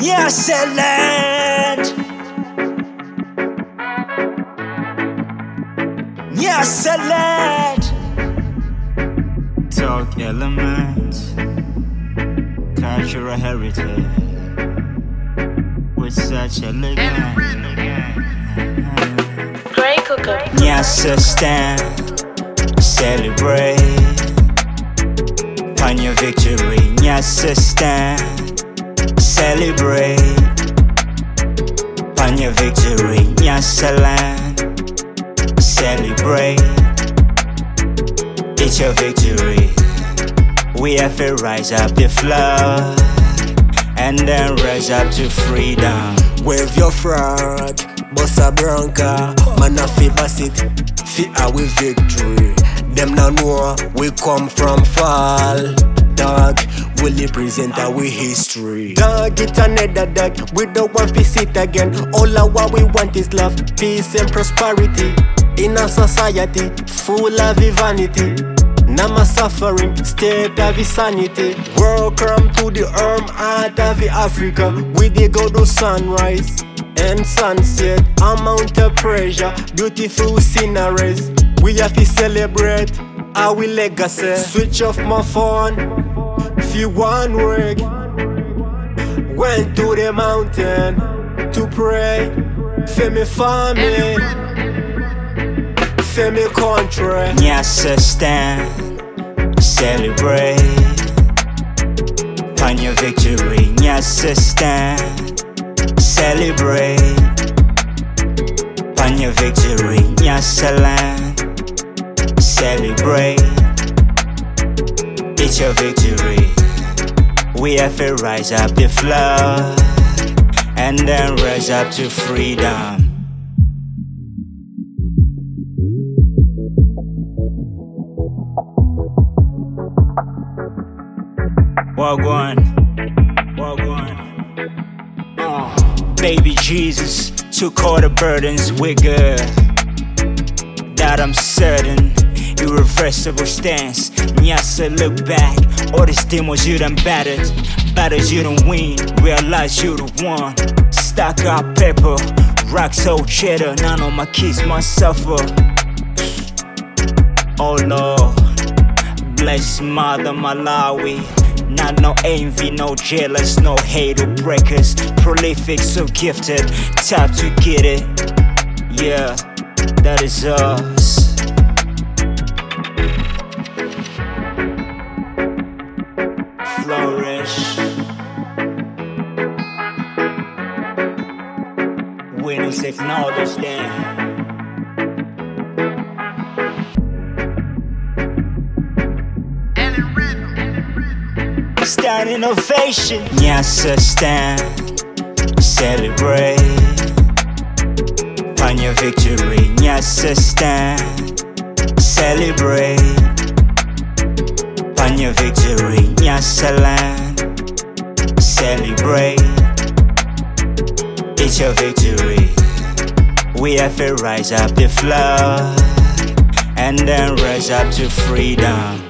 Nyasaland, Nyasaland. Talk elements, cultural heritage with such elegance. Grey Cooker. Nyasa stand, celebrate on your victory. Nyasa stand, celebrate on your victory. Nyasaland, celebrate, it's your victory. We have to rise up the flood and then rise up to freedom. Wave your flag, bossa branca, man a fi bass it, fi our victory. Them now know we come from fall. Dog, we represent our history. Dog, it's another dog, we don't want to sit again. All of what we want is love, peace and prosperity. In a society full of vanity, Nama suffering, state of insanity. Welcome to the heart of Africa. We dey go to sunrise and sunset. Amount of pressure, beautiful sceneries. We have to celebrate our legacy. Switch off my phone, feel one work. Went to the mountain to pray for me family, for me country. Nyasa stand, celebrate on your victory. Nyasa stand, celebrate on your victory. Nyasaland, celebrate, it's your victory. We have to rise up the flood and then rise up to freedom. Wagwan, Wagwan. Baby Jesus took all the burdens with good. That I'm certain. Irreversible stance. Nyasa, look back. All these demons you done battered. Battles you done win. Realize you the one. Stock up pepper. Rocks old cheddar. None of my kids must suffer. Oh Lord. Bless Mother Malawi. Not no envy, no jealous, no hate or breakers. Prolific, so gifted, top to get it. Yeah, that is us. Flourish. Winners acknowledge them. Stand innovation. Nyasa stand, celebrate on your victory. Nyasa stand, celebrate on your victory. Nyasaland, celebrate, it's your victory. We have to rise up the flood and then rise up to freedom.